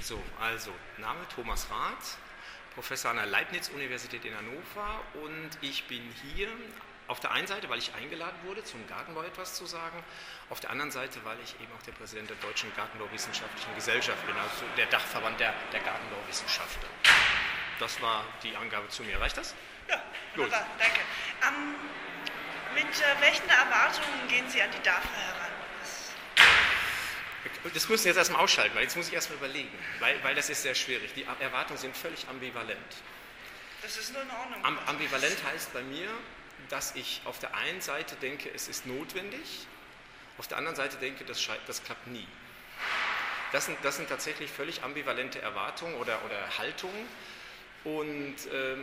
So, also, Name Thomas Rath, Professor an der Leibniz-Universität in Hannover, und ich bin hier auf der einen Seite, weil ich eingeladen wurde, zum Gartenbau etwas zu sagen, auf der anderen Seite, weil ich eben auch der Präsident der Deutschen Gartenbauwissenschaftlichen Gesellschaft bin, also der Dachverband der Gartenbauwissenschaftler. Das war die Angabe zu mir. Reicht das? Ja, wunderbar, danke. Mit welchen Erwartungen gehen Sie an die DAFA heran? Das müssen wir jetzt erstmal ausschalten, weil jetzt muss ich erstmal überlegen, weil das ist sehr schwierig. Die Erwartungen sind völlig ambivalent. Das ist nur in Ordnung. Ambivalent heißt bei mir, dass ich auf der einen Seite denke, es ist notwendig, auf der anderen Seite denke, das klappt nie. Das sind tatsächlich völlig ambivalente Erwartungen oder Haltungen. Und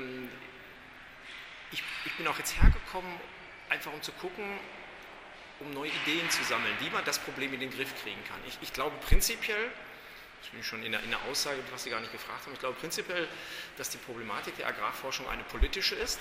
ich bin auch jetzt hergekommen, einfach um zu gucken, um neue Ideen zu sammeln, wie man das Problem in den Griff kriegen kann. Ich glaube prinzipiell, das bin ich schon in der Aussage, was Sie gar nicht gefragt haben, ich glaube prinzipiell, dass die Problematik der Agrarforschung eine politische ist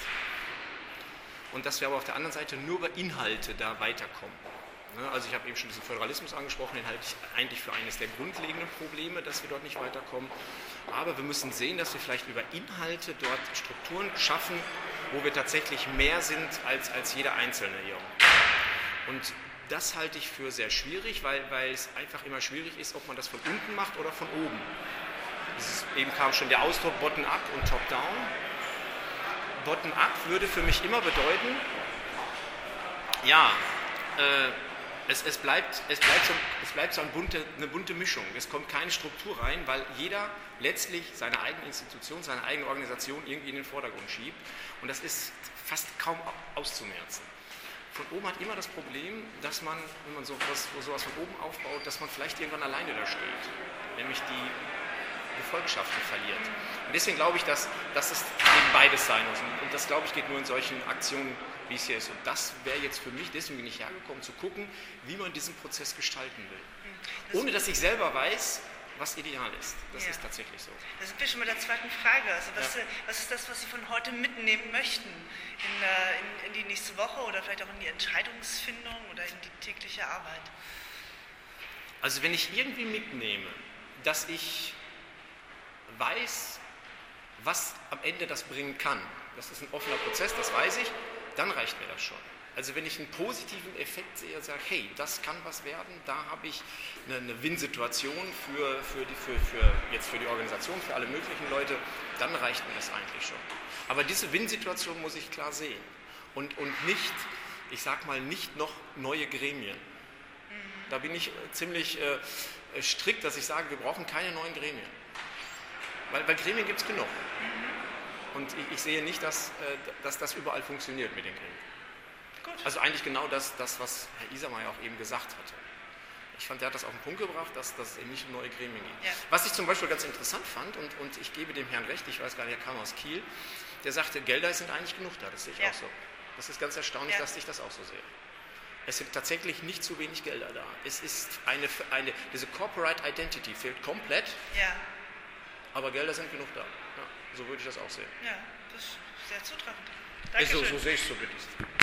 und dass wir aber auf der anderen Seite nur über Inhalte da weiterkommen. Also ich habe eben schon diesen Föderalismus angesprochen, den halte ich eigentlich für eines der grundlegenden Probleme, dass wir dort nicht weiterkommen. Aber wir müssen sehen, dass wir vielleicht über Inhalte dort Strukturen schaffen, wo wir tatsächlich mehr sind als jeder Einzelne hier. Und das halte ich für sehr schwierig, weil es einfach immer schwierig ist, ob man das von unten macht oder von oben. Eben kam schon der Ausdruck Bottom-up und Top-down. Bottom-up würde für mich immer bedeuten, ja, es bleibt so eine bunte Mischung. Es kommt keine Struktur rein, weil jeder letztlich seine eigene Institution, seine eigene Organisation irgendwie in den Vordergrund schiebt. Und das ist fast kaum auszumerzen. Von oben hat immer das Problem, dass man, wenn man sowas von oben aufbaut, dass man vielleicht irgendwann alleine da steht, nämlich die Gefolgschaften verliert. Und deswegen glaube ich, dass es eben beides sein muss. Und das, glaube ich, geht nur in solchen Aktionen, wie es hier ist. Und das wäre jetzt für mich, deswegen bin ich hergekommen, zu gucken, wie man diesen Prozess gestalten will. Ohne dass ich selber weiß, was ideal ist. Das ist tatsächlich so. Da sind wir schon bei der zweiten Frage. Also was ist das, was Sie von heute mitnehmen möchten in die nächste Woche oder vielleicht auch in die Entscheidungsfindung oder in die tägliche Arbeit? Also wenn ich irgendwie mitnehme, dass ich weiß, was am Ende das bringen kann, das ist ein offener Prozess, das weiß ich, dann reicht mir das schon. Also wenn ich einen positiven Effekt sehe und sage, hey, das kann was werden, da habe ich eine Win-Situation für die Organisation, für alle möglichen Leute, dann reicht mir das eigentlich schon. Aber diese Win-Situation muss ich klar sehen und nicht, ich sag mal, nicht noch neue Gremien. Da bin ich ziemlich strikt, dass ich sage, wir brauchen keine neuen Gremien. Weil Gremien gibt es genug. Und ich sehe nicht, dass das überall funktioniert mit den Gremien. Also eigentlich genau das, was Herr Isermayer auch eben gesagt hatte. Ich fand, er hat das auf den Punkt gebracht, dass es eben nicht um neue Gremien geht. Ja. Was ich zum Beispiel ganz interessant fand, und ich gebe dem Herrn recht, ich weiß gar nicht, er kam aus Kiel, der sagte, Gelder sind eigentlich genug da, das sehe ich auch so. Das ist ganz erstaunlich, dass ich das auch so sehe. Es sind tatsächlich nicht zu wenig Gelder da. Es ist diese Corporate Identity fehlt komplett, aber Gelder sind genug da. Ja, so würde ich das auch sehen. Ja, das ist sehr zutreffend. Dankeschön. So sehe ich es zumindest.